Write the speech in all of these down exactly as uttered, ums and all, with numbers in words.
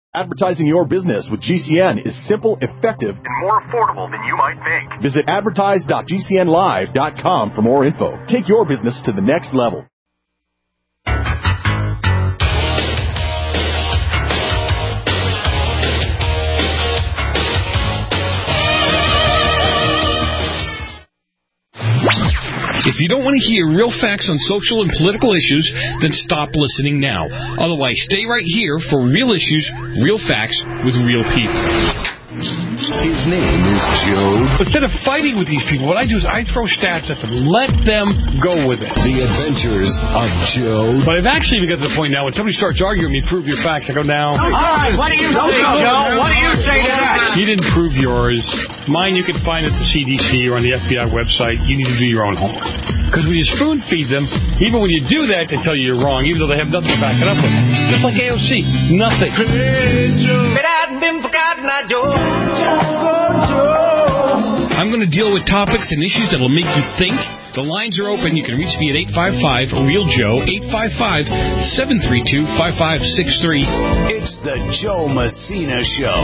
Advertising your business with G C N is simple, effective, and more affordable than you might think. Visit advertise dot g c n live dot com for more info. Take your business to the next level. If you don't want to hear real facts on social and political issues, then stop listening now. Otherwise, stay right here for real issues, real facts, with real people. His name is Joe. Instead of fighting with these people, what I do is I throw stats at them. Let them go with it. The Adventures of Joe. But I've actually even got to the point now when somebody starts arguing with me, prove your facts, I go, now. All right, what do you say, Joe? What do you say to that? You didn't prove yours. Mine you can find at the C D C or on the F B I website. You need to do your own homework. Because when you spoon feed them, even when you do that, they tell you you're wrong, even though they have nothing to back it up with. Just like A O C. Nothing. If it hadn't been for God, not Joe. I'm going to deal with topics and issues that will make you think. The lines are open. You can reach me at eight five five, real Joe, eight five five, seven three two, five five six three. It's the Joe Messina Show.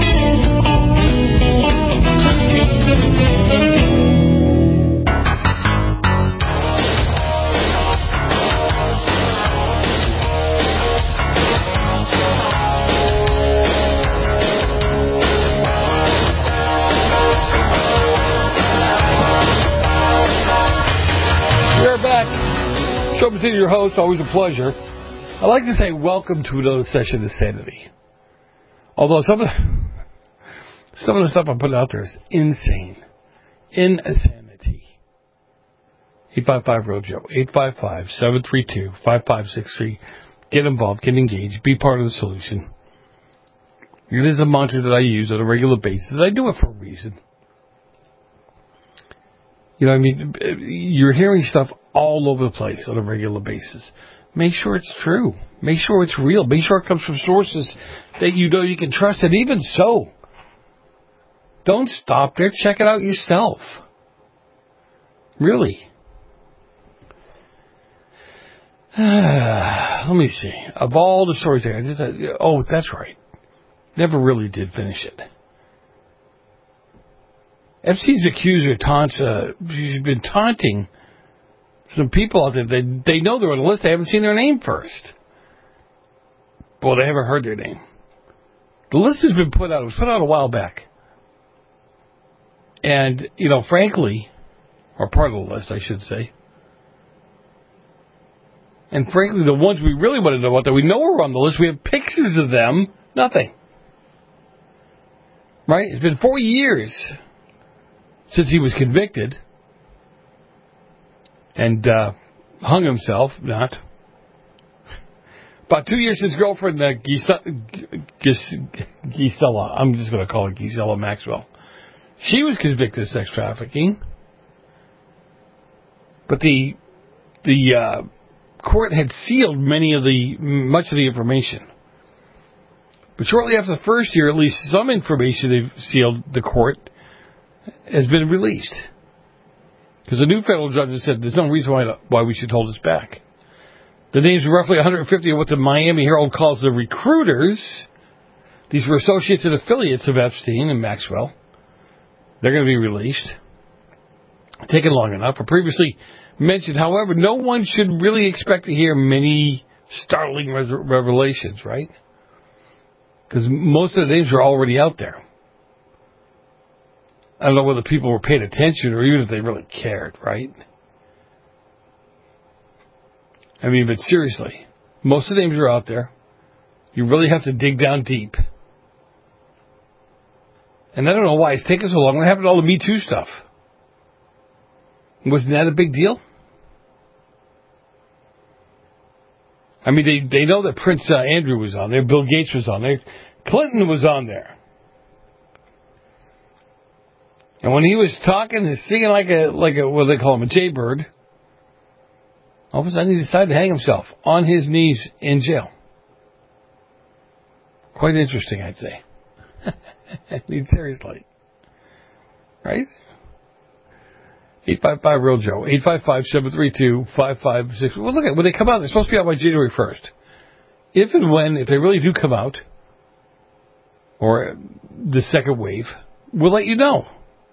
Joe Messina, your host, always a pleasure. I'd like to say welcome to another session of Sanity. Although some of the, some of the stuff I'm putting out there is insane. Insanity. eight five five, real Joe. eight five five, seven three two, five five six three. Get involved, get engaged, be part of the solution. It is a mantra that I use on a regular basis. I do it for a reason. You know what I mean? You're hearing stuff all over the place on a regular basis. Make sure it's true. Make sure it's real. Make sure it comes from sources that you know you can trust. And even so, don't stop there. Check it out yourself. Really. Let me see. Of all the stories there, I just, oh, that's right. Never really did finish it. Epstein's accuser taunts, uh, she's been taunting some people out there. They, they know they're on the list. They haven't seen their name first. Well, they haven't heard their name. The list has been put out. It was put out a while back. And, you know, frankly, or part of the list, I should say. And frankly, the ones we really want to know about that we know are on the list, we have pictures of them. Nothing. Right? It's been four years since he was convicted and uh, hung himself, not. About two years since girlfriend uh, Gisela, I'm just going to call her Gisela Maxwell, she was convicted of sex trafficking. But the the uh, court had sealed many of the much of the information. But shortly after the first year, at least some information they've sealed the court has been released. Because the new federal judge has said there's no reason why, why we should hold this back. The names of roughly one hundred fifty of what the Miami Herald calls the recruiters. These were associates and affiliates of Epstein and Maxwell. They're going to be released. Taken long enough. I previously mentioned, however, no one should really expect to hear many startling res- revelations, right? Because most of the names are already out there. I don't know whether people were paying attention or even if they really cared, right? I mean, but seriously, most of the names are out there. You really have to dig down deep. And I don't know why it's taken so long. What happened to all the Me Too stuff? Wasn't that a big deal? I mean, they, they know that Prince uh, Andrew was on there. Bill Gates was on there. Clinton was on there. And when he was talking and singing like a, like a, what do they call him, a jaybird, all of a sudden he decided to hang himself on his knees in jail. Quite interesting, I'd say. I mean, seriously. Right? eight five five, real Joe. eight five five, seven three two, five five six. Well, look at when they come out, they're supposed to be out by January first. If and when, if they really do come out, or the second wave, we'll let you know.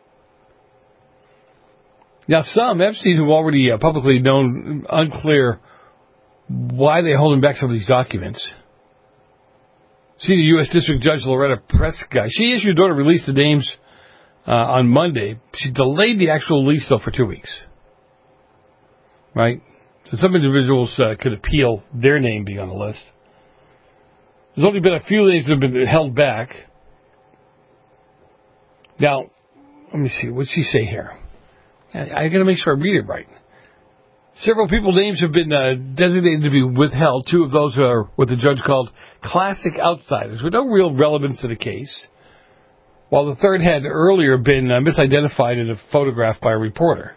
Now, some, Epstein, who already uh, publicly known, unclear why they're holding back some of these documents. Senior U S District Judge Loretta Preska, she issued an order to release the names uh, on Monday. She delayed the actual release, though, for two weeks. Right? So some individuals uh, could appeal their name being on the list. There's only been a few names that have been held back. Now, let me see. What's she say here? I, I got to make sure I read it right. Several people's names have been uh, designated to be withheld. Two of those are what the judge called classic outsiders with no real relevance to the case, while the third had earlier been uh, misidentified in a photograph by a reporter.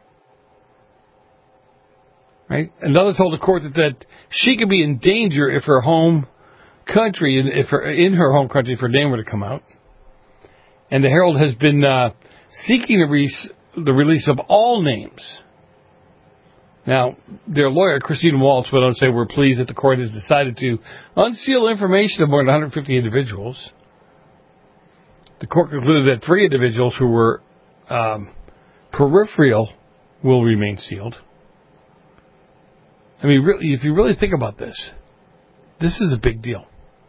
Right? Another told the court that, that she could be in danger if her home country, if her, in her home country, if her name were to come out. And the Herald has been uh, seeking the, re- the release of all names. Now, their lawyer, Christine Waltz, went on to say, we're pleased that the court has decided to unseal information of more than one hundred fifty individuals. The court concluded that three individuals who were um, peripheral will remain sealed. I mean, really, if you really think about this, this is a big deal.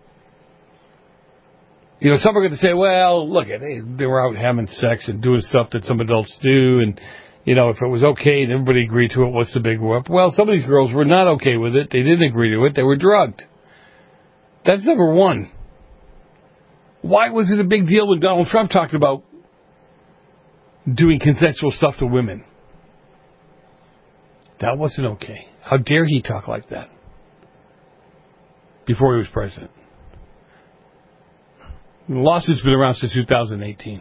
You know, some are going to say, well, look, they, they were out having sex and doing stuff that some adults do, and you know, if it was okay and everybody agreed to it, what's the big whoop? Well, some of these girls were not okay with it. They didn't agree to it. They were drugged. That's number one. Why was it a big deal when Donald Trump talked about doing consensual stuff to women? That wasn't okay. How dare he talk like that before he was president? The lawsuit's been around since two thousand eighteen.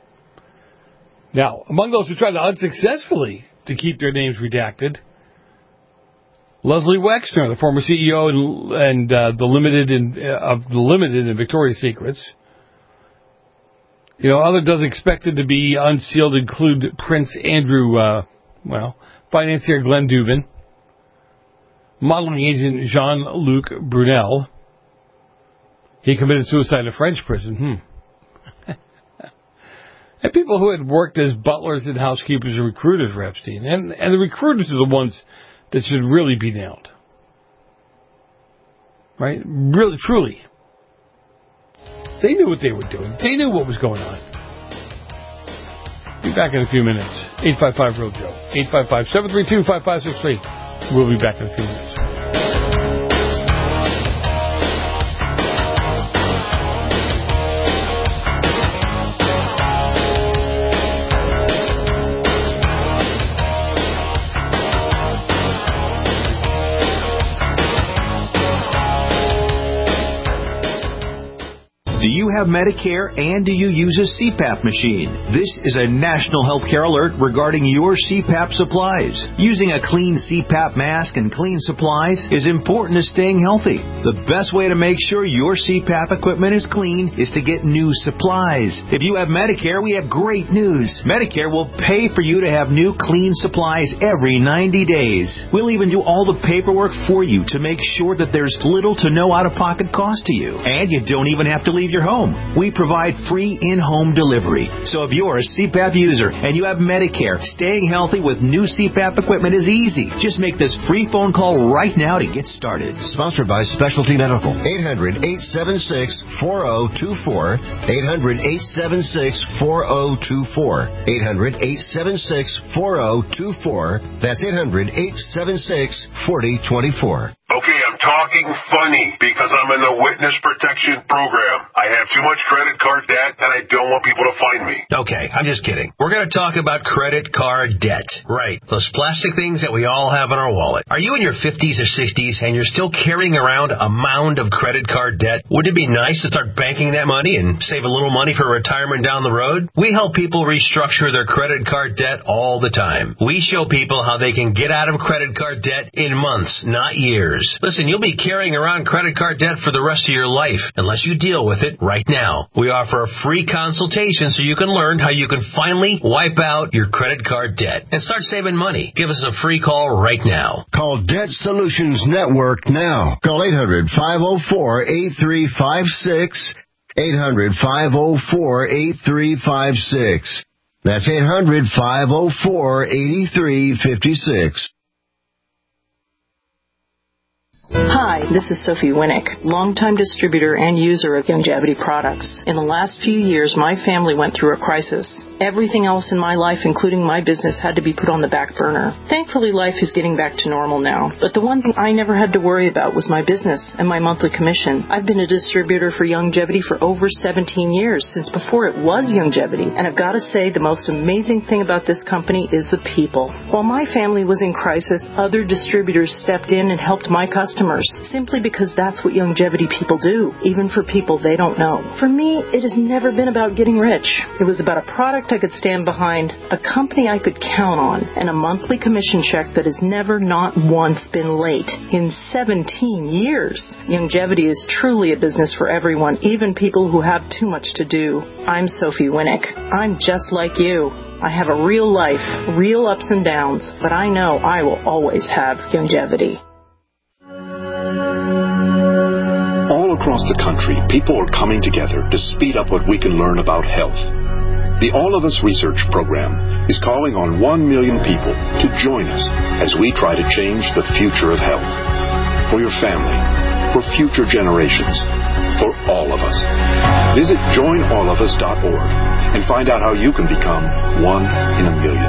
Now, among those who tried to unsuccessfully to keep their names redacted, Leslie Wexner, the former C E O and, and uh, the limited in, uh, of the Limited and Victoria's Secrets. You know, other does expected to be unsealed include Prince Andrew, uh, well, financier Glenn Dubin, modeling agent Jean-Luc Brunel. He committed suicide in a French prison. Hmm. And people who had worked as butlers and housekeepers and recruiters for Epstein. And, and the recruiters are the ones that should really be nailed. Right? Really, truly. They knew what they were doing. They knew what was going on. Be back in a few minutes. eight five five, real Joe. eight five five, seven three two, five five six three. We'll be back in a few minutes. Do you have Medicare and do you use a C PAP machine? This is a national healthcare alert regarding your C PAP supplies. Using a clean C PAP mask and clean supplies is important to staying healthy. The best way to make sure your C PAP equipment is clean is to get new supplies. If you have Medicare, we have great news. Medicare will pay for you to have new clean supplies every ninety days. We'll even do all the paperwork for you to make sure that there's little to no out-of-pocket cost to you. And you don't even have to leave your home. We provide free in-home delivery. So if you're a C PAP user and you have Medicare, staying healthy with new C PAP equipment is easy. Just make this free phone call right now to get started. Sponsored by Specialty Medical. eight hundred, eight seven six, four zero two four. eight hundred, eight seven six, four zero two four. eight hundred, eight seven six, four zero two four. That's eight hundred, eight seven six, four zero two four. Okay, I'm talking funny because I'm in the witness protection program. I have too much credit card debt and I don't want people to find me. Okay, I'm just kidding. We're going to talk about credit card debt. Right, those plastic things that we all have in our wallet. Are you in your fifties or sixties and you're still carrying around a mound of credit card debt? Wouldn't it be nice to start banking that money and save a little money for retirement down the road? We help people restructure their credit card debt all the time. We show people how they can get out of credit card debt in months, not years. Listen, you'll be carrying around credit card debt for the rest of your life unless you deal with it right now. We offer a free consultation so you can learn how you can finally wipe out your credit card debt and start saving money. Give us a free call right now. Call Debt Solutions Network now. Call eight hundred, five oh four, eight three five six. eight hundred, five oh four, eight three five six. That's eight hundred, five oh four, eight three five six. Hi, this is Sophie Winnick, longtime distributor and user of Youngevity products. In the last few years, my family went through a crisis. Everything else in my life, including my business, had to be put on the back burner. Thankfully, life is getting back to normal now. But the one thing I never had to worry about was my business and my monthly commission. I've been a distributor for Youngevity for over seventeen years, since before it was Youngevity. And I've got to say, the most amazing thing about this company is the people. While my family was in crisis, other distributors stepped in and helped my customers, simply because that's what Youngevity people do, even for people they don't know. For me, it has never been about getting rich. It was about a product I could stand behind, a company I could count on, and a monthly commission check that has never not once been late in seventeen years. Youngevity is truly a business for everyone, even people who have too much to do. I'm Sophie Winnick. I'm just like you. I have a real life, real ups and downs, but I know I will always have Youngevity. All across the country, people are coming together to speed up what we can learn about health. The All of Us Research Program is calling on one million people to join us as we try to change the future of health. For your family, for future generations, for all of us. Visit join all of us dot org and find out how you can become one in a million.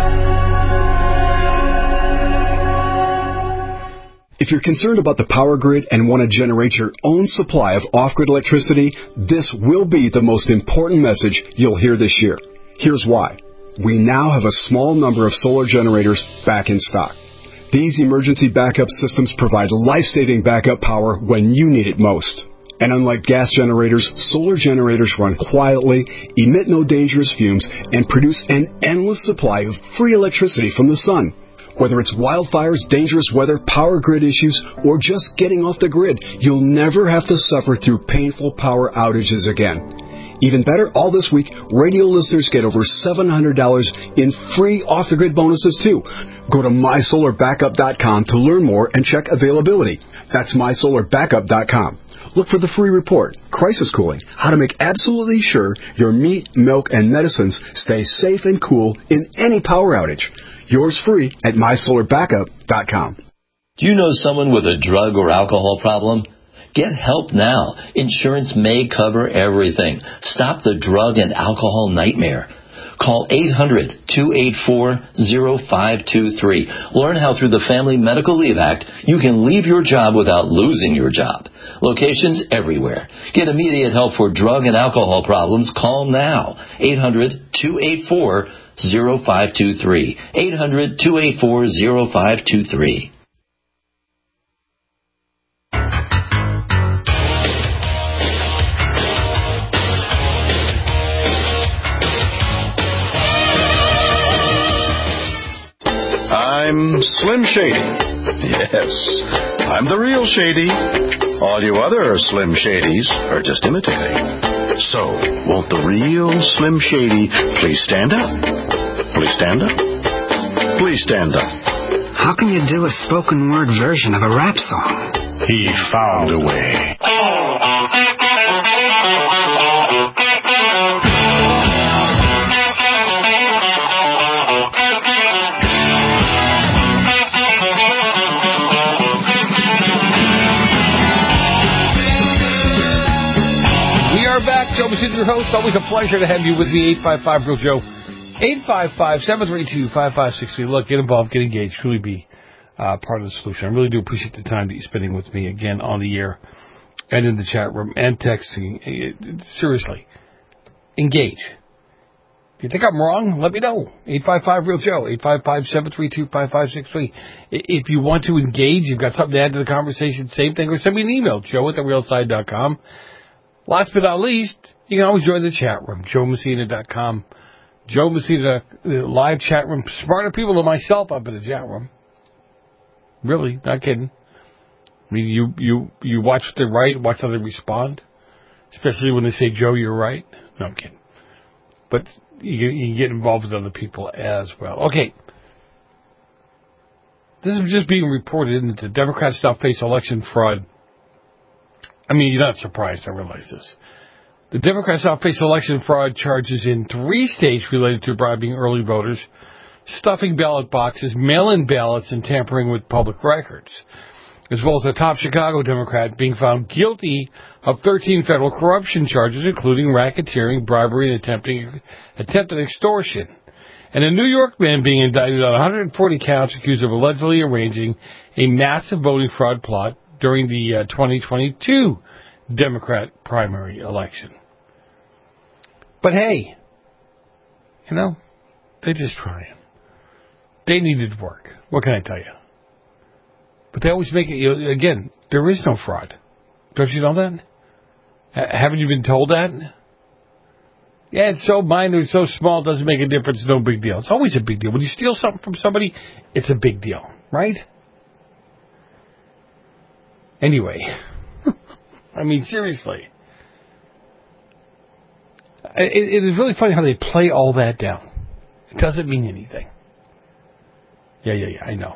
If you're concerned about the power grid and want to generate your own supply of off-grid electricity, this will be the most important message you'll hear this year. Here's why. We now have a small number of solar generators back in stock. These emergency backup systems provide life-saving backup power when you need it most. And unlike gas generators, solar generators run quietly, emit no dangerous fumes, and produce an endless supply of free electricity from the sun. Whether it's wildfires, dangerous weather, power grid issues, or just getting off the grid, you'll never have to suffer through painful power outages again. Even better, all this week, radio listeners get over seven hundred dollars in free off-the-grid bonuses, too. Go to my solar backup dot com to learn more and check availability. That's my solar backup dot com. Look for the free report, Crisis Cooling, how to make absolutely sure your meat, milk, and medicines stay safe and cool in any power outage. Yours free at my solar backup dot com. Do you know someone with a drug or alcohol problem? Get help now. Insurance may cover everything. Stop the drug and alcohol nightmare. Call eight hundred, two eight four, oh five two three. Learn how through the Family Medical Leave Act you can leave your job without losing your job. Locations everywhere. Get immediate help for drug and alcohol problems. Call now. eight hundred, two eight four, oh five two three. eight hundred, two eight four, oh five two three. I'm Slim Shady. Yes, I'm the real Shady. All you other Slim Shadys are just imitating. So, won't the real Slim Shady please stand up? Please stand up? Please stand up. How can you do a spoken word version of a rap song? He found a way. Back, Joe Messina, your host. Always a pleasure to have you with me. eight five five Real Joe. eight five five, seven three two, five five six three. Look, get involved, get engaged. Truly be uh, part of the solution. I really do appreciate the time that you're spending with me again on the air and in the chat room and texting. Seriously, engage. If you think I'm wrong, let me know. eight five five Real Joe. eight five five, seven three two, five five six three. If you want to engage, you've got something to add to the conversation, same thing, or send me an email, joe at the real side dot com. Last but not least, you can always join the chat room, joe messina dot com. Joe Messina, the live chat room. Smarter people than myself up in the chat room. Really, not kidding. I mean, you, you, you watch what they write, watch how they respond. Especially when they say, Joe, you're right. No, I'm kidding. But you, you get involved with other people as well. Okay. This is just being reported that the Democrats now face election fraud. I mean, you're not surprised, I realize this. The Democrats now face election fraud charges in three states related to bribing early voters, stuffing ballot boxes, mail-in ballots, and tampering with public records, as well as a top Chicago Democrat being found guilty of thirteen federal corruption charges, including racketeering, bribery, and attempting, attempted extortion, and a New York man being indicted on one hundred forty counts accused of allegedly arranging a massive voting fraud plot during the uh, twenty twenty-two Democrat primary election. But hey, you know, they're just trying. They needed work. What can I tell you? But they always make it, you know, again, there is no fraud. Don't you know that? H- haven't you been told that? Yeah, it's so minor, it's so small, it doesn't make a difference, no big deal. It's always a big deal. When you steal something from somebody, it's a big deal, right? Anyway, I mean, seriously. It, it is really funny how they play all that down. It doesn't mean anything. Yeah, yeah, yeah, I know.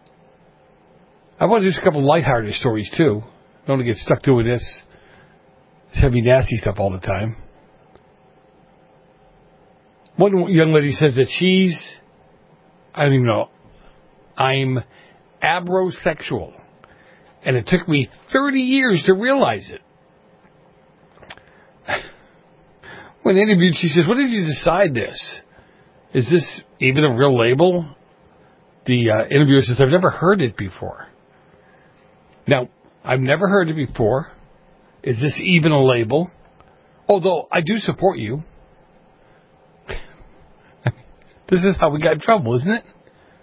I want to do a couple lighthearted stories, too. I don't want to get stuck doing this heavy, nasty stuff all the time. One young lady says that she's, I don't even know, I'm abrosexual. And it took me thirty years to realize it. When interviewed, she says, "When did you decide this? Is this even a real label?" The uh, interviewer says, "I've never heard it before." Now, I've never heard it before. Is this even a label? Although, I do support you. This is how we got in trouble, isn't it?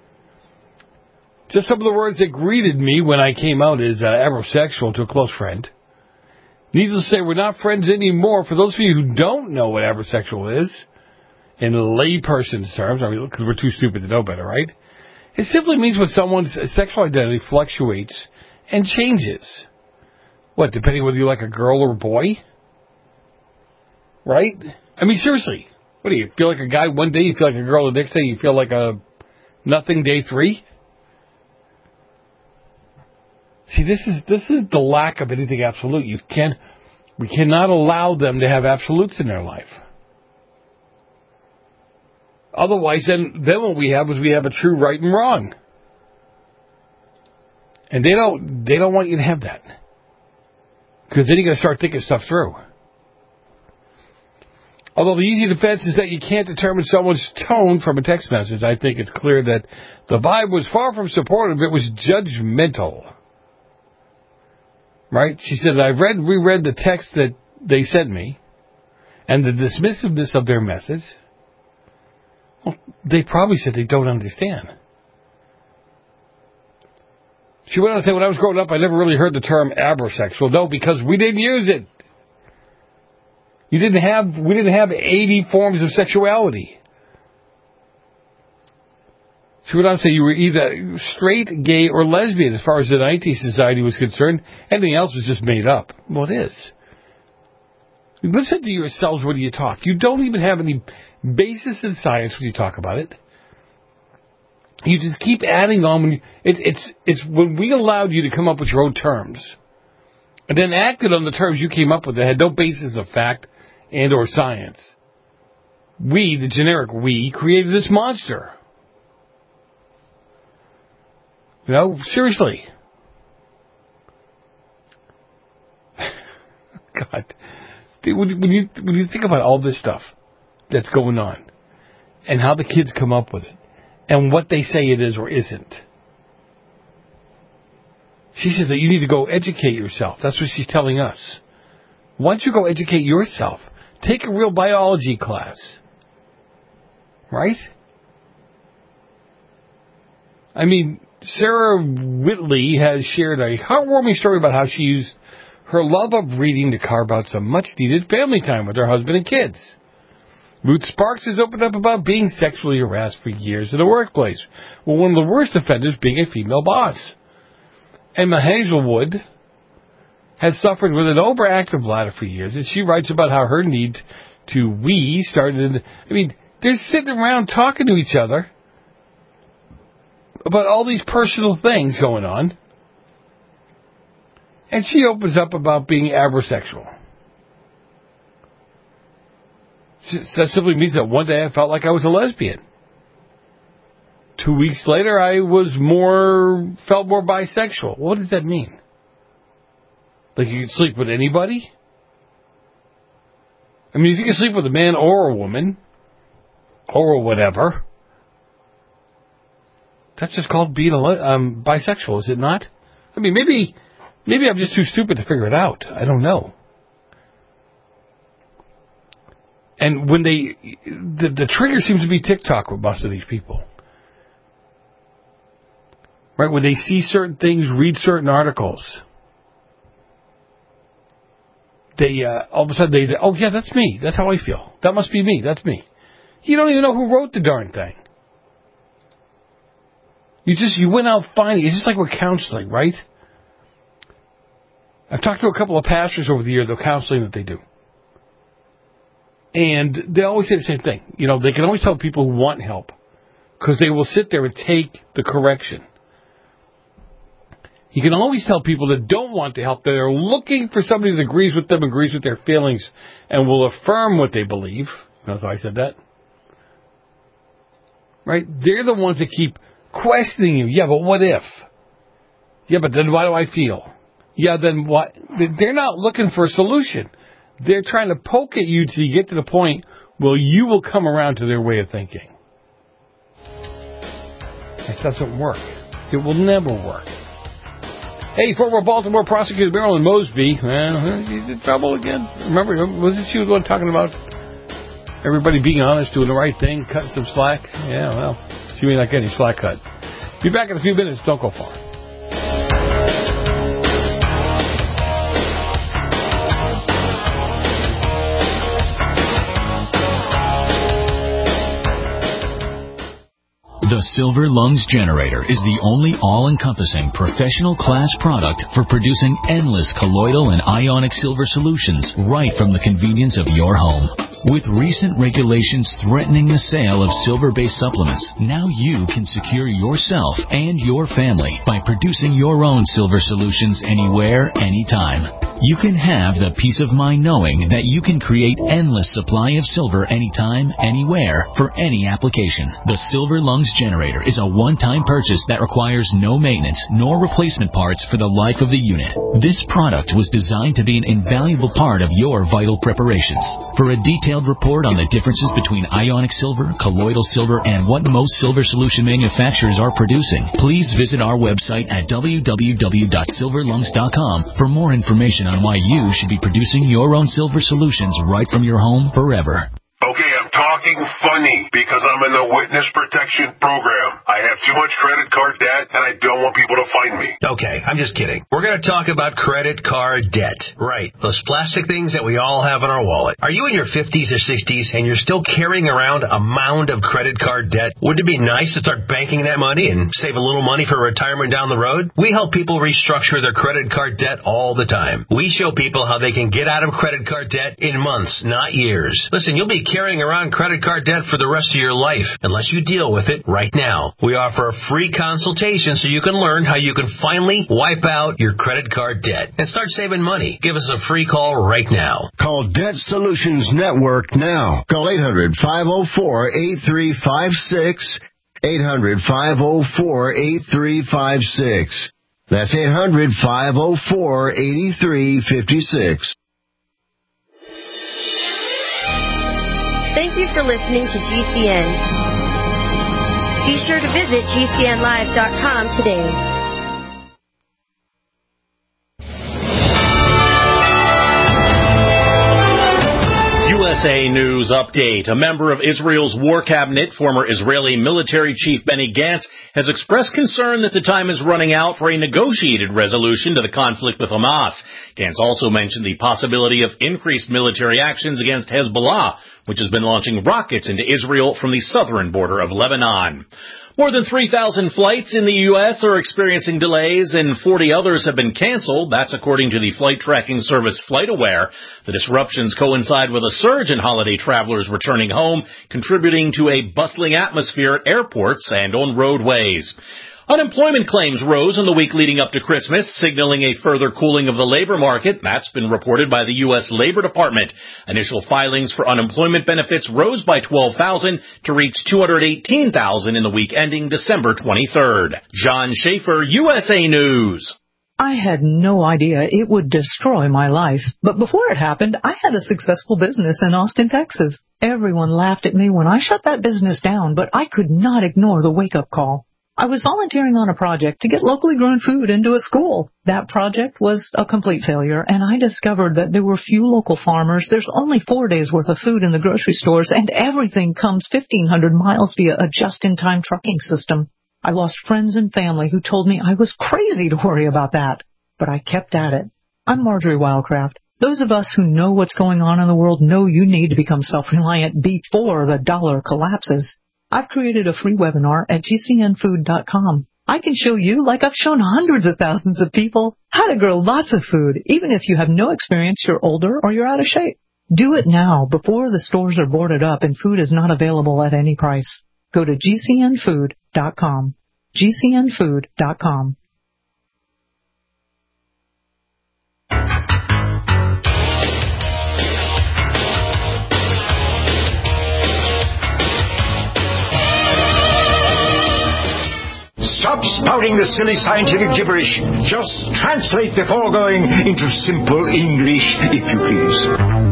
Just some of the words that greeted me when I came out as uh, abrosexual to a close friend. Needless to say, we're not friends anymore. For those of you who don't know what abrosexual is, in layperson's terms, I mean, because we're too stupid to know better, right? It simply means when someone's sexual identity fluctuates and changes. What, depending whether you like a girl or a boy? Right? I mean, seriously. What do you feel like a guy one day, you feel like a girl the next day, you feel like a nothing day three? See, this is this is the lack of anything absolute. You can't, we cannot allow them to have absolutes in their life. Otherwise, then, then what we have is we have a true right and wrong. And they don't they don't want you to have that. Because then you're going to start thinking stuff through. Although the easy defense is that you can't determine someone's tone from a text message, I think it's clear that the vibe was far from supportive. It was judgmental. Right? She said, I've read, reread the text that they sent me and the dismissiveness of their message. Well, they probably said they don't understand. She went on to say, when I was growing up, I never really heard the term abrosexual. No, because we didn't use it. You didn't have, we didn't have eighty forms of sexuality. She went on to say you were either straight, gay, or lesbian as far as the nineties society was concerned. Anything else was just made up. Well, it is. Listen to yourselves when you talk. You don't even have any basis in science when you talk about it. You just keep adding on. When you, it, it's it's when we allowed you to come up with your own terms, and then acted on the terms you came up with that had no basis of fact and or science. We, the generic we, created this monster. You know, seriously. God. When you, when you think about all this stuff that's going on, and how the kids come up with it, and what they say it is or isn't. She says that you need to go educate yourself. That's what she's telling us. Why don't you go educate yourself? Take a real biology class. Right? I mean, Sarah Whitley has shared a heartwarming story about how she used her love of reading to carve out some much-needed family time with her husband and kids. Ruth Sparks has opened up about being sexually harassed for years in the workplace, with one of the worst offenders being a female boss. Emma Hazelwood has suffered with an overactive bladder for years, and she writes about how her need to wee started. I mean, they're sitting around talking to each other about all these personal things going on, and she opens up about being abrosexual. that simply means that one day I felt like I was a lesbian. Two weeks later, I was more, felt more bisexual. What does that mean? Like you can sleep with anybody? I mean, if you can sleep with a man or a woman, or whatever, that's just called being a, um, bisexual, is it not? I mean, maybe, maybe I'm just too stupid to figure it out. I don't know. And when they, the, the trigger seems to be TikTok with most of these people. Right? When they see certain things, read certain articles, they, uh, all of a sudden they, oh yeah, that's me. That's how I feel. That must be me. That's me. You don't even know who wrote the darn thing. You just, you went out finding, it's just like with counseling, right? I've talked to a couple of pastors over the years, the counseling that they do. And they always say the same thing. You know, they can always tell people who want help because they will sit there and take the correction. You can always tell people that don't want the help, that are looking for somebody that agrees with them, agrees with their feelings, and will affirm what they believe. That's why I said that. Right? They're the ones that keep questioning you. Yeah, but what if? Yeah, but then why do I feel? Yeah, then what? They're not looking for a solution. They're trying to poke at you till you get to the point where you will come around to their way of thinking. That doesn't work. It will never work. Hey, former Baltimore prosecutor Marilyn Mosby, well, she's in trouble again. Remember, wasn't she the one talking about everybody being honest, doing the right thing, cutting some slack? Yeah, well, she may not get any slack cut. Be back in a few minutes. Don't go far. The Silver Lungs Generator is the only all-encompassing professional class product for producing endless colloidal and ionic silver solutions right from the convenience of your home. With recent regulations threatening the sale of silver-based supplements, now you can secure yourself and your family by producing your own silver solutions anywhere, anytime. You can have the peace of mind knowing that you can create endless supply of silver anytime, anywhere, for any application. The Silver Lungs Generator is a one-time purchase that requires no maintenance nor replacement parts for the life of the unit. This product was designed to be an invaluable part of your vital preparations. For a detailed report on the differences between ionic silver, colloidal silver, and what most silver solution manufacturers are producing, please visit our website at w w w dot silver lungs dot com for more information on why you should be producing your own silver solutions right from your home forever. Okay, I'm talking funny because I'm in the witness protection program. I have too much credit card debt and I don't want people to find me. Okay, I'm just kidding. We're going to talk about credit card debt. Right, those plastic things that we all have in our wallet. Are you in your fifties or sixties and you're still carrying around a mound of credit card debt? Wouldn't it be nice to start banking that money and save a little money for retirement down the road? We help people restructure their credit card debt all the time. We show people how they can get out of credit card debt in months, not years. Listen, you'll be carrying around credit card debt for the rest of your life unless you deal with it right now. We offer a free consultation so you can learn how you can finally wipe out your credit card debt and start saving money. Give us a free call right now. Call Debt Solutions Network now. Call eight hundred, five oh four, eight three five six. eight hundred, five oh four, eight three five six. That's eight hundred, five oh four, eight three five six. Thank you for listening to G C N. Be sure to visit G C N live dot com today. U S A News Update. A member of Israel's war cabinet, former Israeli military chief Benny Gantz, has expressed concern that the time is running out for a negotiated resolution to the conflict with Hamas. Gantz also mentioned the possibility of increased military actions against Hezbollah, which has been launching rockets into Israel from the southern border of Lebanon. More than three thousand flights in the U S are experiencing delays and forty others have been canceled. That's according to the flight tracking service FlightAware. The disruptions coincide with a surge in holiday travelers returning home, contributing to a bustling atmosphere at airports and on roadways. Unemployment claims rose in the week leading up to Christmas, signaling a further cooling of the labor market. That's been reported by the U S Labor Department. Initial filings for unemployment benefits rose by twelve thousand to reach two hundred eighteen thousand in the week ending December twenty-third. John Schaefer, U S A News. I had no idea it would destroy my life, but before it happened, I had a successful business in Austin, Texas. Everyone laughed at me when I shut that business down, but I could not ignore the wake-up call. I was volunteering on a project to get locally grown food into a school. That project was a complete failure, and I discovered that there were few local farmers. There's only four days' worth of food in the grocery stores, and everything comes fifteen hundred miles via a just-in-time trucking system. I lost friends and family who told me I was crazy to worry about that, but I kept at it. I'm Marjorie Wildcraft. Those of us who know what's going on in the world know you need to become self-reliant before the dollar collapses. I've created a free webinar at G C N food dot com. I can show you, like I've shown hundreds of thousands of people, how to grow lots of food, even if you have no experience, you're older, or you're out of shape. Do it now, before the stores are boarded up and food is not available at any price. Go to G C N food dot com. G C N food dot com. Stop spouting the silly scientific gibberish. Just translate the foregoing into simple English, if you please.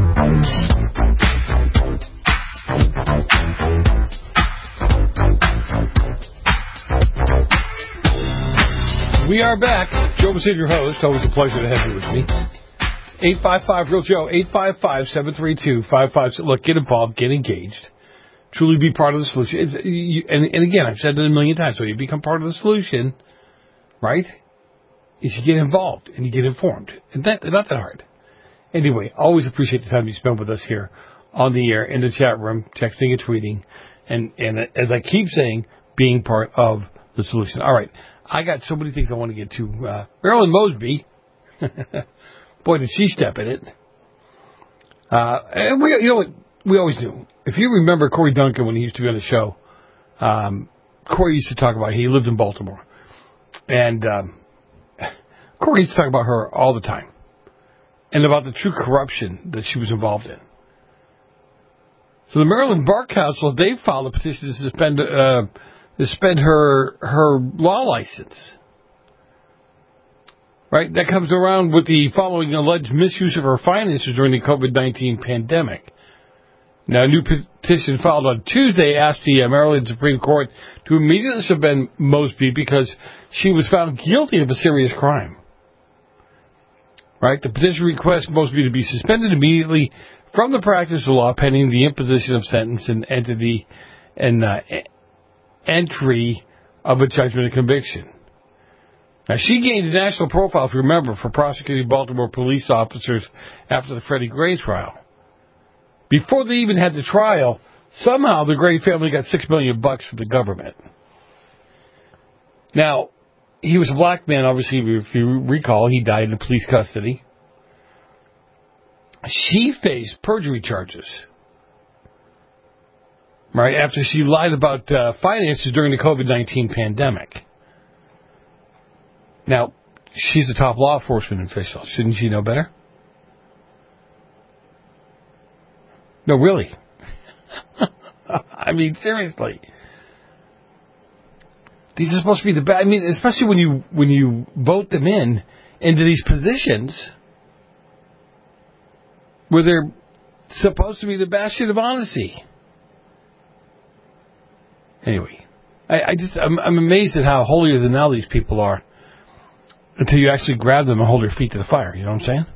We are back. Joe Messina, your host. Always a pleasure to have you with me. eight five five, real Joe, eight five five, seven three two, five five six. Look, get involved, get engaged. Truly be part of the solution. It's, you, and, and again, I've said it a million times, so you become part of the solution, right? Is you get involved and you get informed. And that, not that hard. Anyway, always appreciate the time you spend with us here on the air, in the chat room, texting and tweeting. And, and as I keep saying, being part of the solution. All right. I got so many things I want to get to. Uh, Marilyn Mosby. Boy, did she step in it. Uh, and we, you know what? We always do. If you remember Corey Duncan when he used to be on the show, um, Corey used to talk about, he lived in Baltimore. And um, Corey used to talk about her all the time. And about the true corruption that she was involved in. So the Maryland Bar Council, they filed a petition to suspend, uh, suspend her, her law license. Right? That comes around with the following alleged misuse of her finances during the COVID nineteen pandemic. Now, a new petition filed on Tuesday asked the uh, Maryland Supreme Court to immediately suspend Mosby because she was found guilty of a serious crime. Right? The petition requests Mosby to be suspended immediately from the practice of law pending the imposition of sentence and entity and uh, entry of a judgment of conviction. Now, she gained a national profile, if you remember, for prosecuting Baltimore police officers after the Freddie Gray trial. Before they even had the trial, somehow the Gray family got six million bucks from the government. Now, he was a black man, obviously, if you recall, he died in police custody. She faced perjury charges, right, after she lied about uh, finances during the COVID nineteen pandemic. Now, she's a top law enforcement official. Shouldn't she know better? No, really. I mean, seriously. These are supposed to be the best. I mean, especially when you when you vote them in into these positions where they're supposed to be the bastion of honesty. Anyway, I, I just I'm, I'm amazed at how holier than thou these people are until you actually grab them and hold their feet to the fire. You know what I'm saying?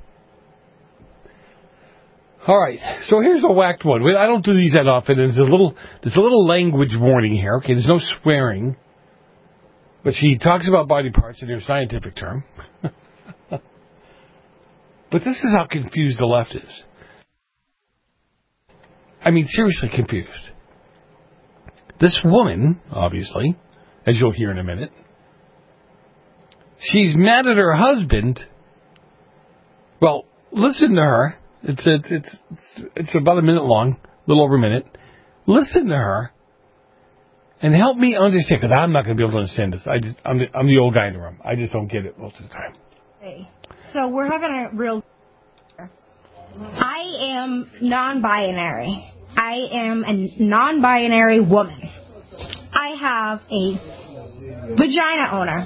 All right, so here's a whacked one. I don't do these that often, and there's a little there's a little language warning here. Okay, there's no swearing, but she talks about body parts in her scientific term. But this is how confused the left is. I mean, seriously confused. This woman, obviously, as you'll hear in a minute, she's mad at her husband. Well, listen to her. It's it's it's it's about a minute long, a little over a minute. Listen to her And help me understand, because I'm not going to be able to understand this. I just, I'm, the, I'm the old guy in the room. I just don't get it most of the time. Okay. So we're having a real... I am non-binary. I am a non-binary woman. I have a vagina owner.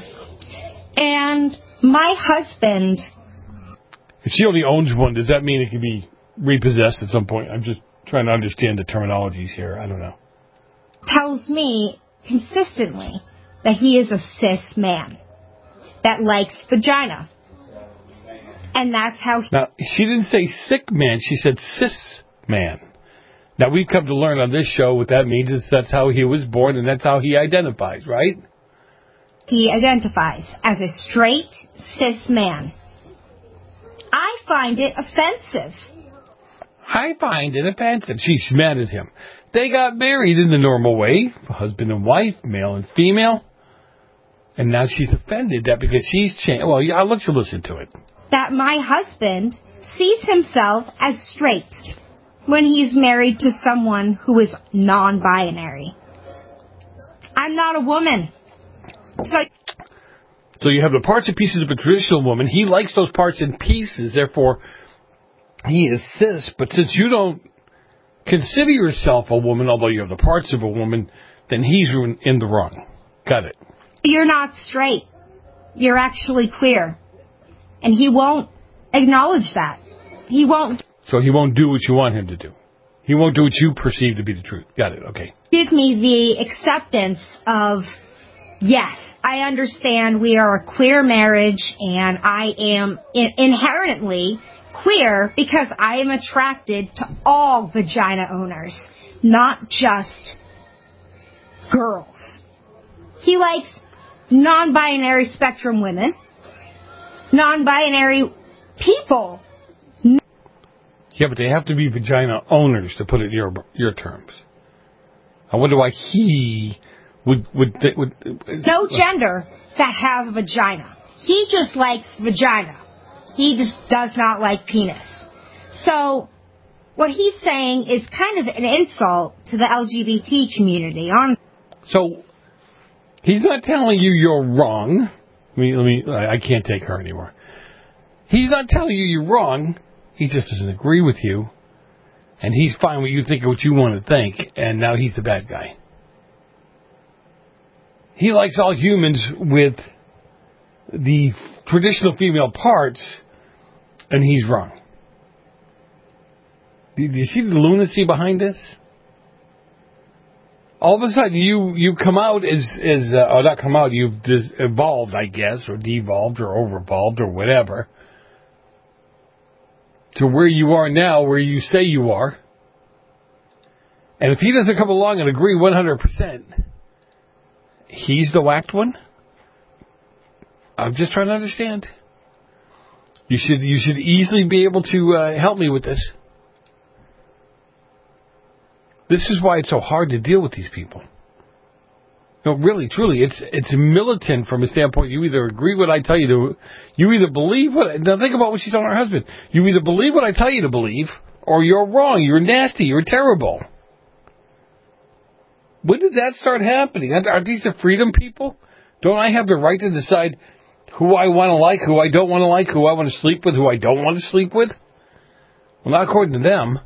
And my husband... If she only owns one, does that mean it can be repossessed at some point? I'm just trying to understand the terminologies here. I don't know. Tells me consistently that he is a cis man that likes vagina. And that's how he... Now, she didn't say sick man. She said cis man. Now, we've come to learn on this show what that means is that's how he was born and that's how he identifies, right? He identifies as a straight cis man. I find it offensive. I find it offensive. She's mad at him. They got married in the normal way, husband and wife, male and female. And now she's offended that because she's changed. Well, yeah, I'll let you listen to it. That my husband sees himself as straight when he's married to someone who is non-binary. I'm not a woman. So, so you have the parts and pieces of a traditional woman. He likes those parts and pieces. Therefore, he is cis. But since you don't consider yourself a woman, although you have the parts of a woman, then he's in the wrong. Got it. You're not straight. You're actually queer. And he won't acknowledge that. He won't. So he won't do what you want him to do. He won't do what you perceive to be the truth. Got it. Okay. Give me the acceptance of, yes, I understand we are a queer marriage and I am in- inherently queer because I am attracted to all vagina owners, not just girls. He likes non-binary spectrum women, non-binary people. Yeah, but they have to be vagina owners to put it in your your terms. I wonder why he would would would. No gender that have a vagina. He just likes vagina. He just does not like penis. So what he's saying is kind of an insult to the L G B T community. On so he's not telling you you're wrong. Let me, let me, I can't take her anymore. He's not telling you you're wrong. He just doesn't agree with you. And he's fine with you thinking what you want to think. And now he's the bad guy. He likes all humans with the traditional female parts. And he's wrong. Do, do you see the lunacy behind this? All of a sudden, you, you come out as, as uh, or not come out, you've dis- evolved, I guess, or devolved, or overvolved, or whatever, to where you are now, where you say you are. And if he doesn't come along and agree one hundred percent, he's the whacked one? I'm just trying to understand. You should, you should easily be able to uh, help me with this. This is why it's so hard to deal with these people. No, really, truly, it's it's militant from a standpoint. You either agree what I tell you to, you either believe what. Now think about what she's telling her husband. You either believe what I tell you to believe, or you're wrong. You're nasty. You're terrible. When did that start happening? Are these the freedom people? Don't I have the right to decide who I want to like, who I don't want to like, who I want to sleep with, who I don't want to sleep with? Well, not according to them.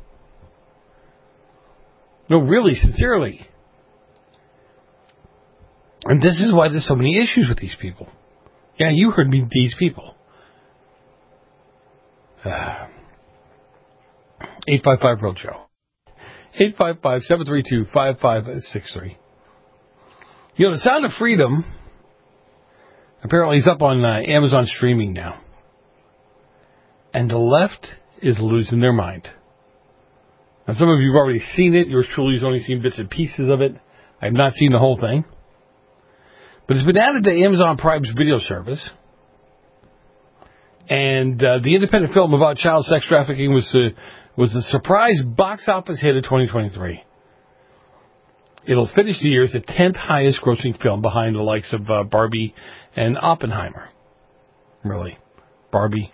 No, really, sincerely. And this is why there's so many issues with these people. Yeah, you heard me, these people. Uh, eight five five Real Joe. eight five five, seven three two, five five six three. You know, The Sound of Freedom apparently is up on uh, Amazon streaming now. And the left is losing their mind. Now, some of you have already seen it. Yours truly has only seen bits and pieces of it. I have not seen the whole thing. But it's been added to Amazon Prime's video service. And uh, the independent film about child sex trafficking was the, was the surprise box office hit of twenty twenty-three. It'll finish the year as the tenth highest grossing film behind the likes of uh, Barbie and Oppenheimer. Really. Barbie.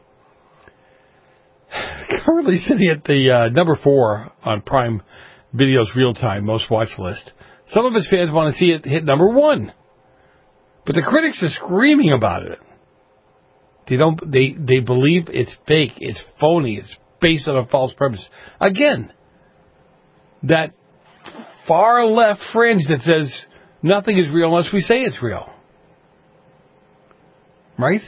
Currently sitting at the uh, number four on Prime Video's real-time most watched list. Some of his fans want to see it hit number one. But the critics are screaming about it. They don't. They, they believe it's fake, it's phony, it's based on a false premise. Again, that far left fringe that says nothing is real unless we say it's real. Right?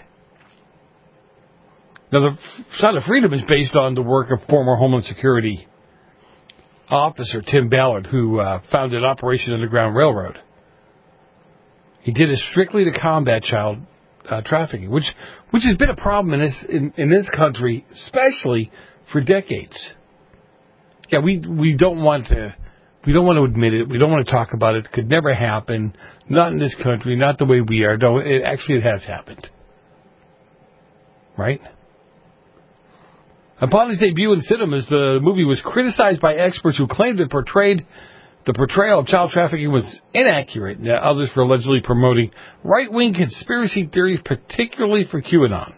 Now, the Sound of Freedom is based on the work of former Homeland Security officer Tim Ballard, who uh, founded Operation Underground Railroad. He did it strictly to combat child uh, trafficking, which which has been a problem in this in, in this country, especially for decades. Yeah, we we don't want to we don't want to admit it. We don't want to talk about it. It could never happen. Not in this country. Not the way we are. No, it actually it has happened. Right? Upon its debut in cinemas, the movie was criticized by experts who claimed it portrayed the portrayal of child trafficking was inaccurate, and others for allegedly promoting right-wing conspiracy theories, particularly for QAnon.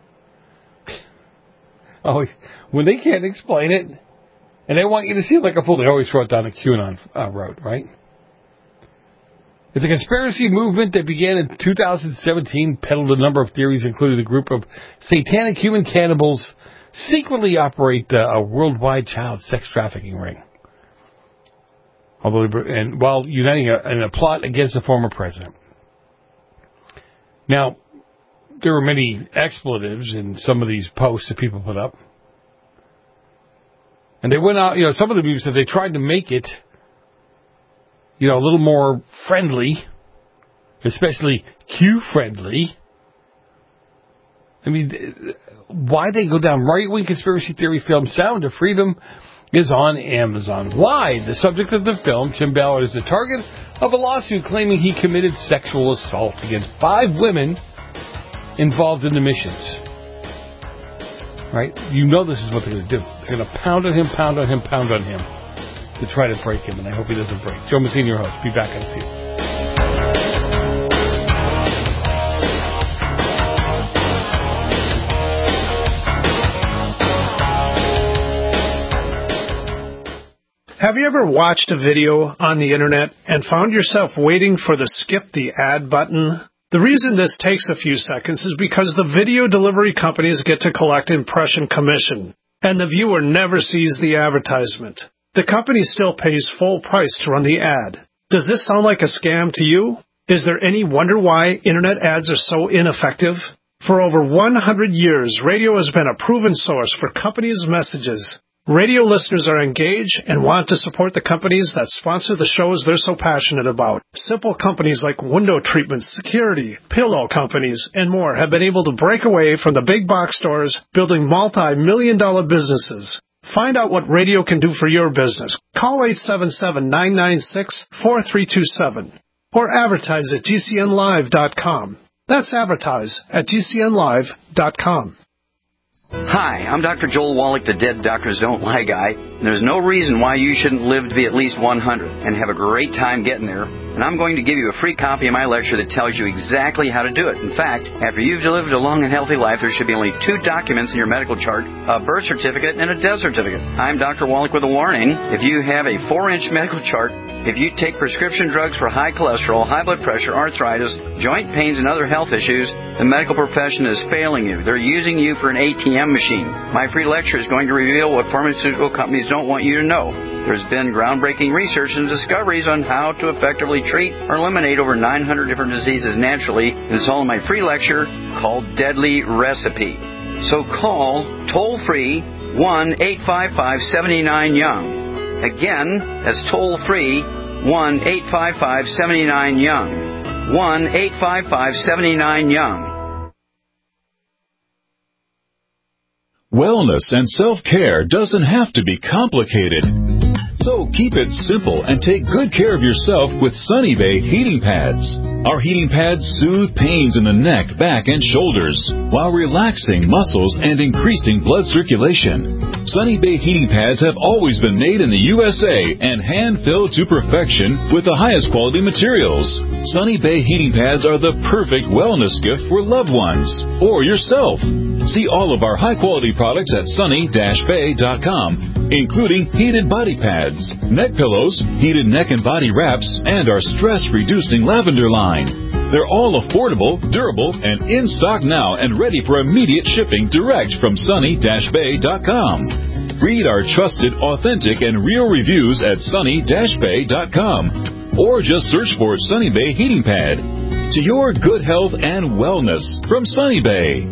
Oh, when they can't explain it, and they want you to see it like a fool, they always throw it down the QAnon uh, road, right? It's a conspiracy movement that began in two thousand seventeen, peddled a number of theories, including a group of satanic human cannibals secretly operate uh, a worldwide child sex trafficking ring. Although, and while uniting a, in a plot against the former president. Now, there were many expletives in some of these posts that people put up. And they went out, you know, some of the movies that they tried to make it, you know, a little more friendly, especially Q-friendly. I mean, why they go down right-wing conspiracy theory film Sound of Freedom is on Amazon. Why? The subject of the film, Tim Ballard, is the target of a lawsuit claiming he committed sexual assault against five women involved in the missions. Right? You know this is what they're going to do. They're going to pound on him, pound on him, pound on him to try to break him, and I hope he doesn't break. Joe Messina, your host. Be back in a few. Have you ever watched a video on the internet and found yourself waiting for the skip the ad button? The reason this takes a few seconds is because the video delivery companies get to collect impression commission, and the viewer never sees the advertisement. The company still pays full price to run the ad. Does this sound like a scam to you? Is there any wonder why internet ads are so ineffective? For over one hundred years, radio has been a proven source for companies' messages. Radio listeners are engaged and want to support the companies that sponsor the shows they're so passionate about. Simple companies like window treatment, security, pillow companies, and more have been able to break away from the big box stores, building multi-million dollar businesses. Find out what radio can do for your business. Call eight seven seven, nine nine six, four three two seven or advertise at G C N live dot com. That's advertise at G C N live dot com. Hi, I'm Doctor Joel Wallach, the Dead Doctors Don't Lie guy. And there's no reason why you shouldn't live to be at least one hundred and have a great time getting there. And I'm going to give you a free copy of my lecture that tells you exactly how to do it. In fact, after you've lived a long and healthy life, there should be only two documents in your medical chart, a birth certificate and a death certificate. I'm Doctor Wallach with a warning. If you have a four-inch medical chart, if you take prescription drugs for high cholesterol, high blood pressure, arthritis, joint pains, and other health issues, the medical profession is failing you. They're using you for an A T M machine. My free lecture is going to reveal what pharmaceutical companies don't want you to know. There's been groundbreaking research and discoveries on how to effectively treat or eliminate over nine hundred different diseases naturally. And it's all in my free lecture called Deadly Recipe. So call toll-free one eight five five, seven nine Young. Again, that's toll-free one eight five five, seven nine Young. one eight five five, seven nine Young. Wellness and self-care doesn't have to be complicated. So keep it simple and take good care of yourself with Sunny Bay heating pads. Our heating pads soothe pains in the neck, back, and shoulders while relaxing muscles and increasing blood circulation. Sunny Bay heating pads have always been made in the U S A and hand-filled to perfection with the highest quality materials. Sunny Bay heating pads are the perfect wellness gift for loved ones or yourself. See all of our high-quality products at sunny dash bay dot com, including heated body pads, neck pillows, heated neck and body wraps, and our stress-reducing lavender line. They're all affordable, durable, and in stock now and ready for immediate shipping direct from sunny dash bay dot com. Read our trusted, authentic, and real reviews at sunny dash bay dot com or just search for Sunny Bay Heating Pad. To your good health and wellness from Sunny Bay.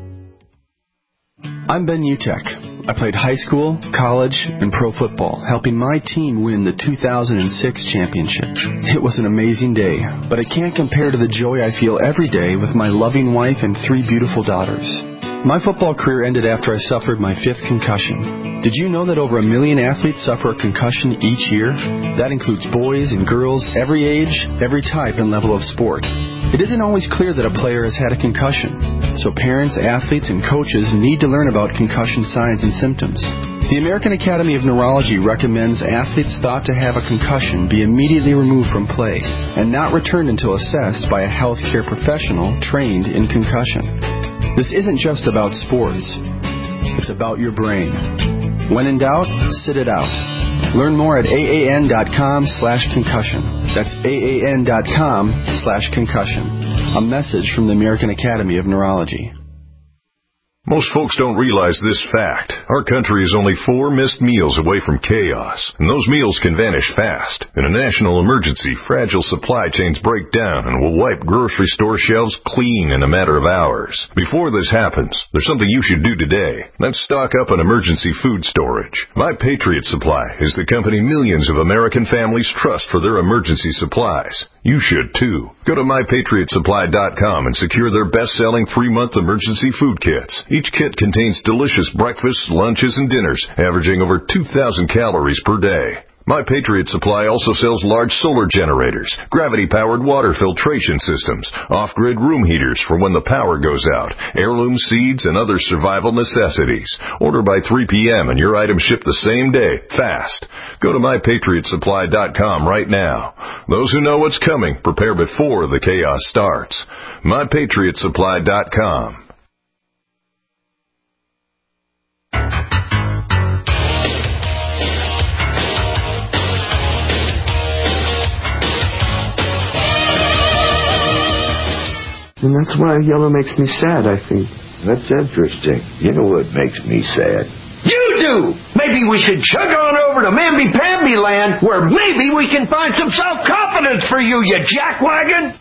I'm Ben Utek. I played high school, college, and pro football, helping my team win the two thousand six championship. It was an amazing day, but it can't compare to the joy I feel every day with my loving wife and three beautiful daughters. My football career ended after I suffered my fifth concussion. Did you know that over a million athletes suffer a concussion each year? That includes boys and girls, every age, every type and level of sport. It isn't always clear that a player has had a concussion, so parents, athletes, and coaches need to learn about concussion signs and symptoms. The American Academy of Neurology recommends athletes thought to have a concussion be immediately removed from play and not returned until assessed by a healthcare professional trained in concussion. This isn't just about sports. It's about your brain. When in doubt, sit it out. Learn more at aan.com slash concussion. That's aan.com slash concussion. A message from the American Academy of Neurology. Most folks don't realize this fact. Our country is only four missed meals away from chaos, and those meals can vanish fast. In a national emergency, fragile supply chains break down and will wipe grocery store shelves clean in a matter of hours. Before this happens, there's something you should do today. That's stock up on emergency food storage. My Patriot Supply is the company millions of American families trust for their emergency supplies. You should too. Go to my patriot supply dot com and secure their best-selling three-month emergency food kits. Each kit contains delicious breakfasts, lunches, and dinners, averaging over two thousand calories per day. My Patriot Supply also sells large solar generators, gravity-powered water filtration systems, off-grid room heaters for when the power goes out, heirloom seeds, and other survival necessities. Order by three p.m. and your items ship the same day, fast. Go to my patriot supply dot com right now. Those who know what's coming prepare before the chaos starts. my patriot supply dot com. And that's why yellow makes me sad, I think. That's interesting. You know what makes me sad? You do! Maybe we should chug on over to Mamby-Pamby land, where maybe we can find some self-confidence for you, you jackwagon!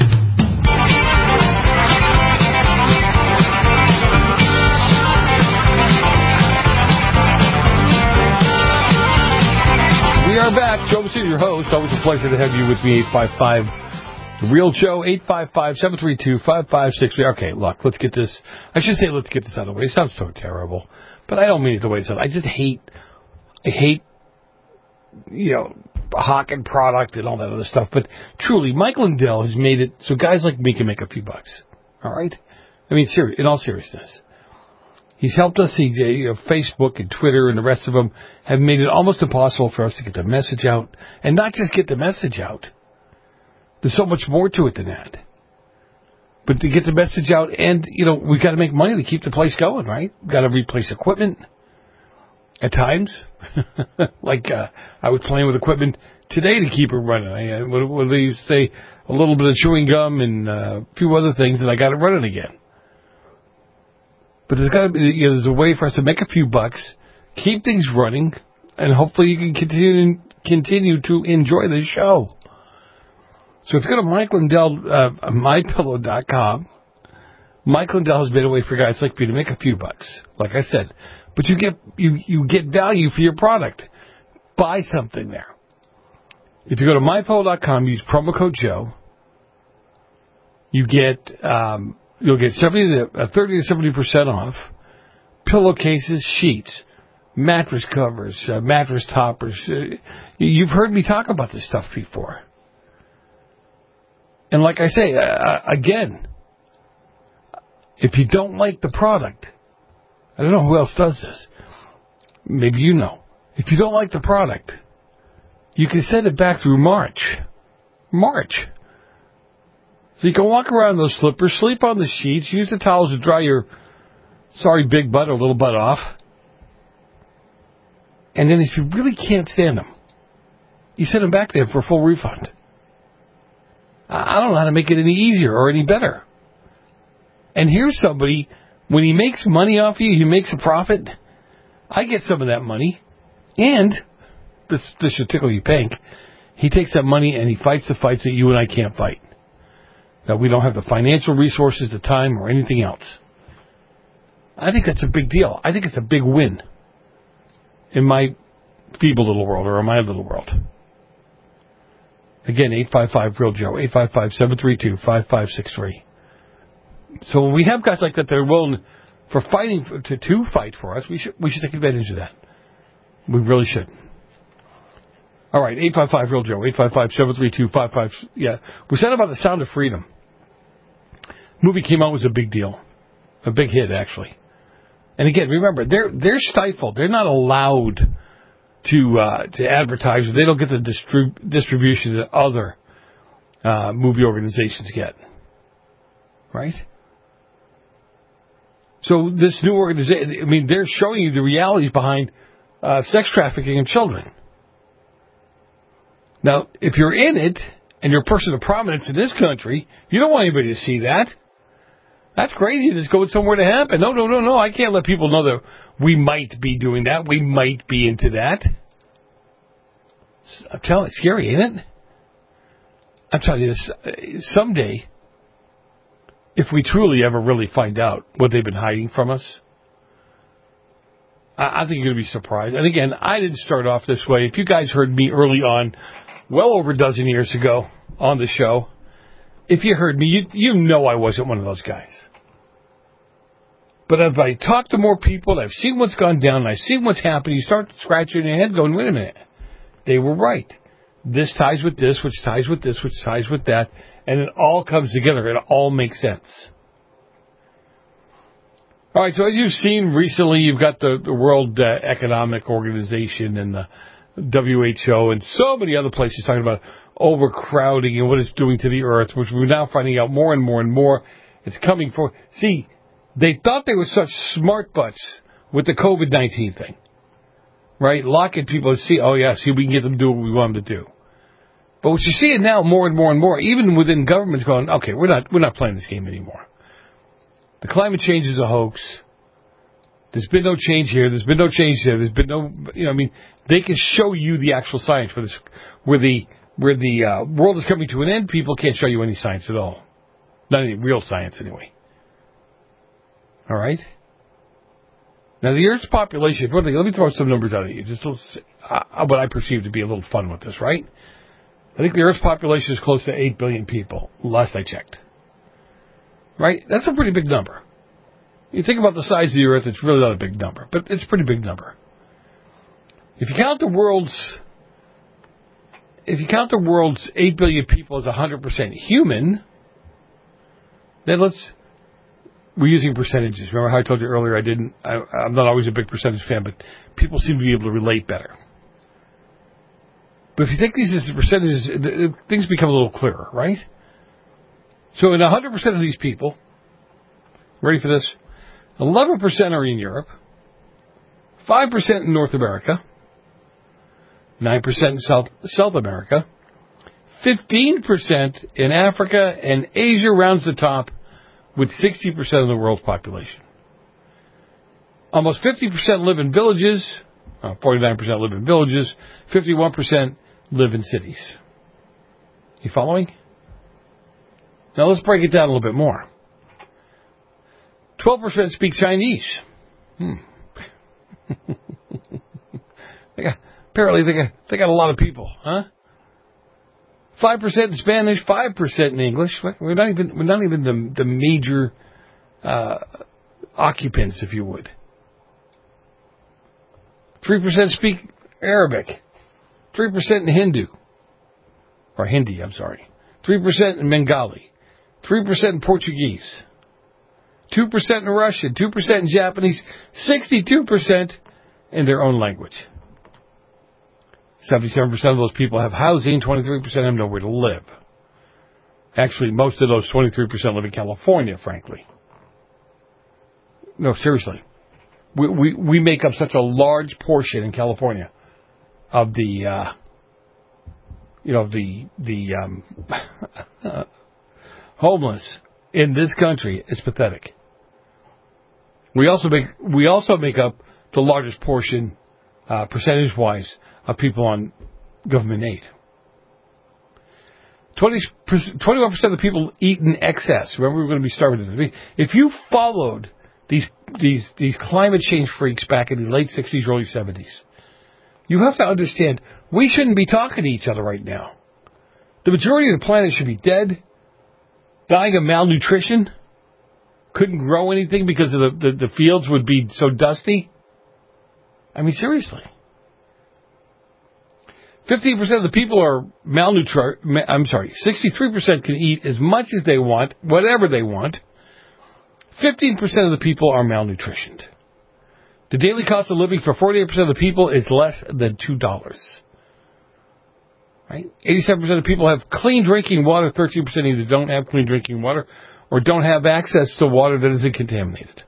We are back. Joe Messina, your host. Always a pleasure to have you with me. eight five five The Real Joe, eight five five, seven three two, five five six three. Okay, look, let's get this. I should say let's get this out of the way. It sounds so terrible. But I don't mean it the way it sounds. I just hate, I hate, you know, hawking product and all that other stuff. But truly, Mike Lindell has made it so guys like me can make a few bucks. All right? I mean, seri- in all seriousness. He's helped us. He, you know, Facebook and Twitter and the rest of them have made it almost impossible for us to get the message out. And not just get the message out. There's so much more to it than that. But to get the message out, and, you know, we've got to make money to keep the place going, right? We've got to replace equipment at times. like, uh, I was playing with equipment today to keep it running. I, uh, what, what do they say? A little bit of chewing gum and uh, a few other things, and I got it running again. But there's got to be, you know, there's a way for us to make a few bucks, keep things running, and hopefully you can continue, continue to enjoy the show. So if you go to Mike Lindell, uh, my pillow dot com, Mike Lindell has made a way for guys like me to make a few bucks, like I said. But you get you, you get value for your product. Buy something there. If you go to my pillow dot com, use promo code Joe, you get um, you'll get seventy to, uh, thirty to seventy percent off pillowcases, sheets, mattress covers, uh, mattress toppers. Uh, you've heard me talk about this stuff before. And like I say, uh, again, if you don't like the product, I don't know who else does this. Maybe you know. If you don't like the product, you can send it back through March. March. So you can walk around in those slippers, sleep on the sheets, use the towels to dry your sorry big butt or little butt off. And then if you really can't stand them, you send them back there for a full refund. I don't know how to make it any easier or any better. And here's somebody, when he makes money off you, he makes a profit. I get some of that money. And, this, this should tickle you pink, he takes that money and he fights the fights that you and I can't fight. That we don't have the financial resources, the time, or anything else. I think that's a big deal. I think it's a big win in my feeble little world, or in my little world. Again, eight five five, real Joe, eight five five, seven three two, five five six three. So when we have guys like that that are willing for fighting for, to, to fight for us, we should we should take advantage of that. We really should. All right, eight five five, real Joe, eight five five, seven three two, five five. Yeah, we said about The Sound of Freedom. Movie came out, was a big deal. A big hit, actually. And again, remember, they're they're stifled. They're not allowed to uh, to advertise. They don't get the distrib- distribution that other uh, movie organizations get. Right? So this new organization, I mean, they're showing you the realities behind uh, sex trafficking of children. Now, if you're in it, and you're a person of prominence in this country, you don't want anybody to see that. That's crazy. That's going somewhere to happen. No, no, no, no. I can't let people know that we might be doing that. We might be into that. I'm telling you, it's scary, ain't it? I'm telling you this. Someday, if we truly ever really find out what they've been hiding from us, I, I think you're going to be surprised. And again, I didn't start off this way. If you guys heard me early on, well over a dozen years ago on the show, if you heard me, you, you know I wasn't one of those guys. But as I talk to more people, and I've seen what's gone down, and I've seen what's happened, you start scratching your head going, wait a minute, they were right. This ties with this, which ties with this, which ties with that, and it all comes together. It all makes sense. All right, so as you've seen recently, you've got the, the World uh, Economic Organization and the W H O and so many other places talking about overcrowding and what it's doing to the earth, which we're now finding out more and more and more. It's coming for... See, they thought they were such smart butts with the COVID nineteen thing. Right? Locking people and see, oh yeah, see, we can get them to do what we want them to do. But what you're seeing now more and more and more, even within governments going, okay, we're not we're not playing this game anymore. The climate change is a hoax. There's been no change here. There's been no change there. There's been no, you know, I mean, they can show you the actual science where this, where the where the uh, world is coming to an end. People can't show you any science at all, not any real science anyway. All right. Now the Earth's population. Let me throw some numbers out at you, just uh, what I perceive to be a little fun with this. Right. I think the Earth's population is close to eight billion people. Last I checked. Right. That's a pretty big number. You think about the size of the Earth, it's really not a big number, but it's a pretty big number. If you count the world's, if you count the world's eight billion people as one hundred percent human, then let's, we're using percentages. Remember how I told you earlier I didn't, I, I'm not always a big percentage fan, but people seem to be able to relate better. But if you take these as percentages, things become a little clearer, right? So in one hundred percent of these people, ready for this? eleven percent are in Europe, five percent in North America, nine percent in South, South America, fifteen percent in Africa, and Asia rounds the top with sixty percent of the world's population. Almost fifty percent live in villages, uh, forty-nine percent live in villages, fifty-one percent live in cities. You following? Now let's break it down a little bit more. twelve percent speak Chinese. Hmm. they got, apparently they got, they got a lot of people, huh? five percent in Spanish, five percent in English. We're not even, we're not even the, the major uh, occupants, if you would. three percent speak Arabic. three percent in Hindu. Or Hindi, I'm sorry. three percent in Bengali, three percent in Portuguese, two percent in Russian, two percent in Japanese, sixty-two percent in their own language. seventy-seven percent of those people have housing, twenty-three percent have nowhere to live. Actually, most of those twenty-three percent live in California, frankly. No, seriously. We, we, we make up such a large portion in California of the, uh, you know, the, the, um, homeless in this country. It's pathetic. We also make, we also make up the largest portion, uh, percentage-wise, of people on government aid. twenty, twenty-one percent of the people eat in excess. Remember, we're going to be starving. If you followed these these these climate change freaks back in the late sixties, early seventies, you have to understand we shouldn't be talking to each other right now. The majority of the planet should be dead, dying of malnutrition, couldn't grow anything because of the, the, the fields would be so dusty. I mean, seriously. fifteen percent of the people are malnutri- I'm sorry, sixty-three percent can eat as much as they want, whatever they want. fifteen percent of the people are malnutritioned. The daily cost of living for forty-eight percent of the people is less than two dollars. Right? eighty-seven percent of people have clean drinking water, thirteen percent either don't have clean drinking water or don't have access to water that isn't contaminated.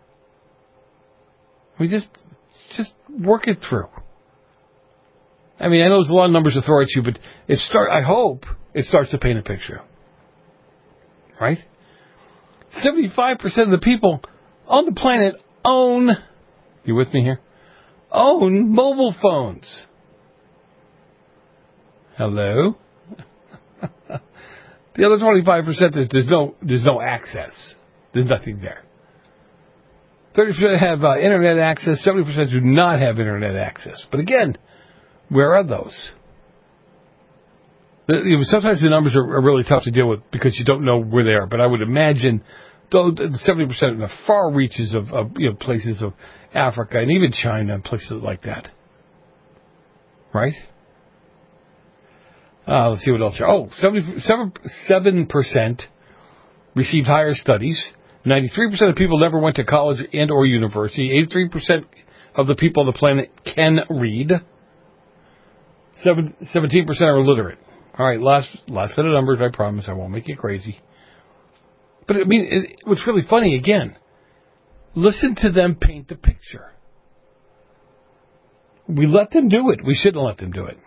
We just, just work it through. I mean, I know there's a lot of numbers to throw at you, but it start. I hope it starts to paint a picture. Right? seventy-five percent of the people on the planet own, you with me here? Own mobile phones. Hello? The other twenty-five percent, there's, there's no there's no access. There's nothing there. thirty percent have uh, internet access, seventy percent do not have internet access. But again, where are those? Sometimes the numbers are really tough to deal with because you don't know where they are. But I would imagine, though, seventy percent in the far reaches of, of you know, places of Africa and even China and places like that. Right? Uh, let's see what else here. Oh, seventy-seven percent received higher studies. ninety-three percent of people never went to college and or university. eighty-three percent of the people on the planet can read. seventeen percent are illiterate. All right, last last set of numbers, I promise. I won't make you crazy. But, I mean, it, what's really funny, again, listen to them paint the picture. We let them do it. We shouldn't let them do it.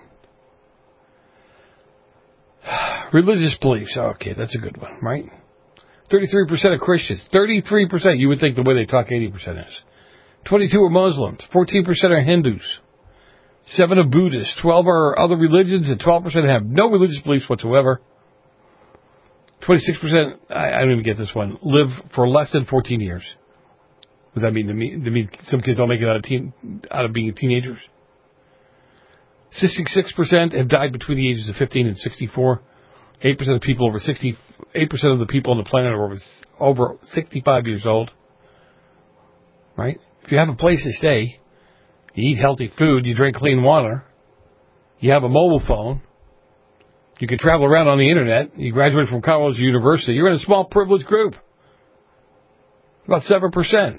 Religious beliefs. Okay, that's a good one, right? thirty-three percent are Christians. thirty-three percent, you would think the way they talk, eighty percent is. twenty-two are Muslims. fourteen percent are Hindus. seven are Buddhists. twelve are other religions, and twelve percent have no religious beliefs whatsoever. twenty-six percent, I, I don't even get this one, live for less than fourteen years. Does that mean, that mean some kids don't make it out of, teen, out of being teenagers? sixty-six percent have died between the ages of fifteen and sixty-four. eight percent of people over sixty, eight percent of the people on the planet are over, over sixty-five years old. Right? If you have a place to stay, you eat healthy food, you drink clean water, you have a mobile phone, you can travel around on the internet, you graduate from college or university, you're in a small privileged group. About seven percent.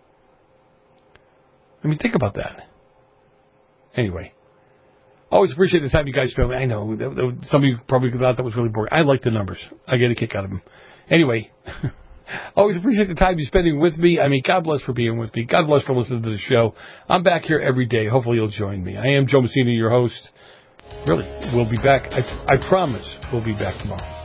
I mean, think about that. Anyway. Always appreciate the time you guys spend. I know, some of you probably thought that was really boring. I like the numbers. I get a kick out of them. Anyway, always appreciate the time you're spending with me. I mean, God bless for being with me. God bless for listening to the show. I'm back here every day. Hopefully you'll join me. I am Joe Messina, your host. Really, we'll be back. I, I promise we'll be back tomorrow.